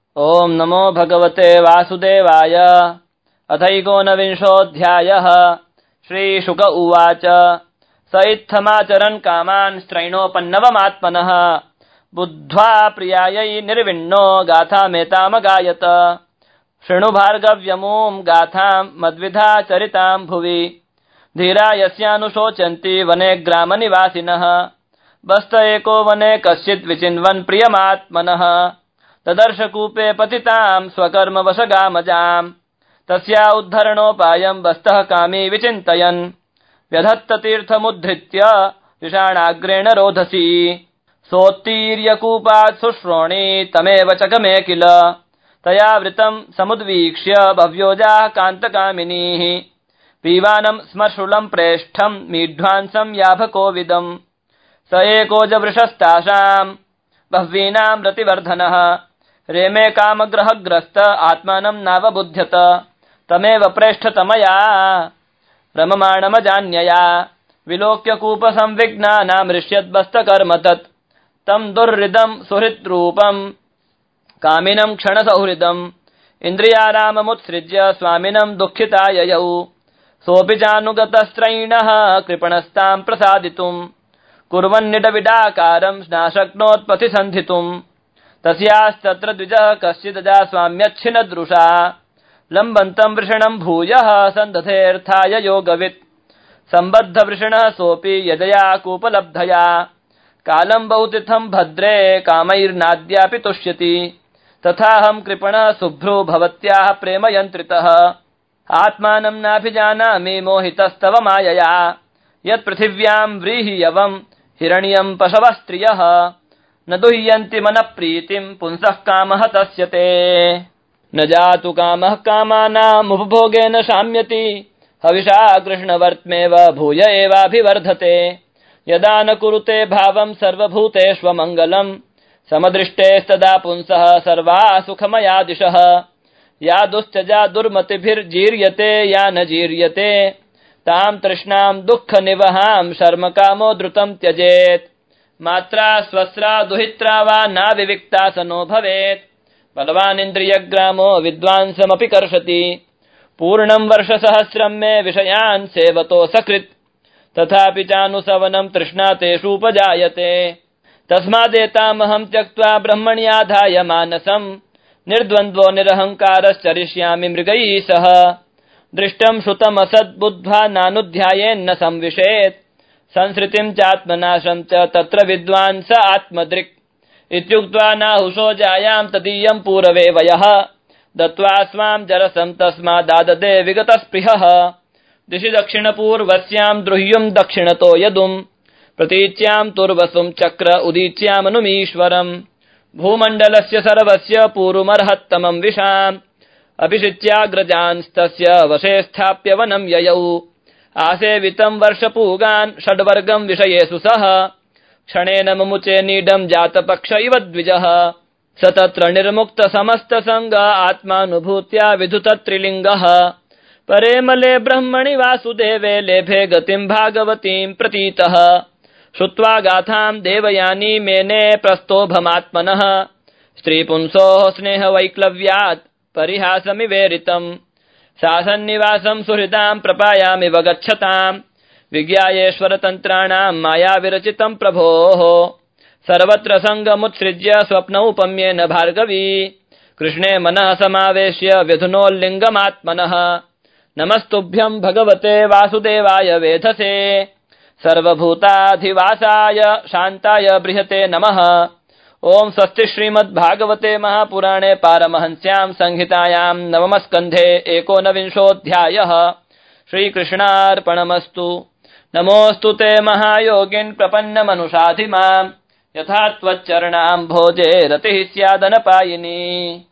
ओम नमो भगवते वासुदेवाय। अथैकोनविंशोऽध्यायः। श्रीशुक उवाच। स इत्थमाचरन् कामान् स्त्रैणोपन्नवमात्मनः बुद्ध्वा प्रियायै निर्विण्णो गाथामेतामगायत। शृणु भार्गव्यमूं गाथां मद्विधा चरितां भुवि। धीरा यस्यानुशोचन्ति वने ग्रामनिवासिनः। बस्त एको वने कश्चित् विचिन्वन् प्रियमात्मनः। तदर्शकूपे पतितां स्वकर्मवशगामजाम्। तस्या उद्धरणोपायं बस्तः कामी विचिन्तयन्। व्यधत्ततीर्थमुद्धृत्य विषाणाग्रेण रोधसी। सोत्तीर्य कूपात् शुश्रोणि तमेव चकमे किल। तया वृतं समुद्वीक्ष्य भव्योजाः कान्तकामिनीः। पीवानं स्मर्शूलं प्रेष्ठं मीढ्वांसं याभकोविदम्। स एकोजवृषस्तासाम् बह्वीनां रतिवर्धनः। रेमे कामग्रहग्रस्त आत्मानं नावबुध्यत। तमेव प्रेष्ठतमया रममाणमजान्यया। विलोक्य कूपसंविघ्नानामृष्यद्बस्तकर्म तत्। तं दुर्हृदं सुहृद्रूपं कामिनं क्षणसौहृदम्। इन्द्रियाराममुत्सृज्य स्वामिनं दुःखिता ययौ। सोऽपि चानुगतस्त्रैणः कृपणस्तां प्रसादितुम्। कुर्वन्निडविडाकारं नाशक्नोत्पथि सन्धितुम्। तस्यास्तत्र द्विजः कश्चिदजा स्वाम्यच्छिनदृशा। लम्बन्तं वृषणं भूयः सन्दधेऽर्थाय योगवित्। सम्बद्धवृषणः सोऽपि यजया कूपलब्धया। कालं बहुतिथं भद्रे कामैर्नाद्यापि तुष्यति। तथाहं कृपणः शुभ्रो भवत्याः प्रेमयन्त्रितः। आत्मानं नाभिजानामि मोहितस्तव मायया। यत्पृथिव्यां व्रीहियवं हिरण्यं पशवः स्त्रियः। न दुह्यन्ति मनःप्रीतिं पुंसः कामः तस्य ते। न जातु कामः कामानामुपभोगेन शाम्यति। हविषा कृष्णवर्त्मेव भूय एवाभिवर्धते। यदा न कुरुते भावं सर्वभूतेष्वमङ्गलं। समदृष्टेस्तदा पुंसः सर्वा सुखमया दिशः। या दुश्चजा दुर्मतिभिर्जीर्यते या न जीर्यते। तां तृष्णां दुःखनिवहां शर्म कामो द्रुतं त्यजेत्। मात्रा स्वस्रा दुहित्रा वा नाविविक्ता सनो भवेत्। बलवानिन्द्रियग्रामो विद्वांसमपि कर्षति। पूर्णं वर्षसहस्रं मे विषयान् सेवतो सकृत्। तथापि चानुसवनं तृष्णा तेषूपजायते। तस्मादेतामहं त्यक्त्वा ब्रह्मण्याधाय मानसं। निर्द्वन्द्वो निरहङ्कारश्चरिष्यामि मृगैः सह। दृष्टं श्रुतमसद्बुद्ध्वा नानुध्यायेन्न संविशेत्। संसृतिं चात्मनाशं च तत्र विद्वान् स आत्मदृक्। इत्युक्त्वा नाहुषो जायां तदीयं पूरवे वयः। दत्त्वा स्वां जरसं तस्मादाददे विगतस्पृहः। दिशि दक्षिणपूर्वस्यां द्रुह्युं दक्षिणतो यदुं। प्रतीच्यां तुर्वसुं चक्र उदीच्यामनुमीश्वरम्। भूमण्डलस्य सर्वस्य पूर्वमर्हत्तमं विशाम्। अभिषिच्याग्रजांस्तस्य वशे स्थाप्य वनं ययौ। आसेवितं वर्षपूगान् षड्वर्गं विषयेषु सः। क्षणेन मुमुचे नीडं जातपक्ष इव द्विजः। स तत्र निर्मुक्त समस्तसंग आत्मानुभूत्या विधुतत्रिलिङ्गः। परेमले ब्रह्मणि वासुदेवे लेभे गतिं भागवतीं प्रतीतः। श्रुत्वा गाथां देवयानी मेने प्रस्तोभमात्मनः। स्त्रीपुंसोः स्नेहवैक्लव्यात् परिहासमिवेरितम्। शासन्निवासं सुहृदां प्रपायामिव गच्छताम्। विज्ञायेश्वरतन्त्राणां मायाविरचितं प्रभोः। सर्वत्र सङ्गमुत्सृज्य स्वप्नौपम्येन भार्गवी। कृष्णे मनः समावेश्य व्यधुनोल्लिङ्गमात्मनः। नमस्तुभ्यं भगवते वासुदेवाय वेधसे। सर्वभूताधिवासाय शान्ताय बृहते नमः। ओम स्वस्ति श्रीमद्भागवते महापुराणे पारमहंस्यां संहितायां नवमस्कन्धे एकोनविंशोऽध्यायः। श्रीकृष्णार्पणमस्तु। नमोऽस्तु ते महायोगिन् प्रपन्नमनुषाधिमाम्। यथा त्वच्चरणाम्भोजे रतिः स्यादनपायिनी।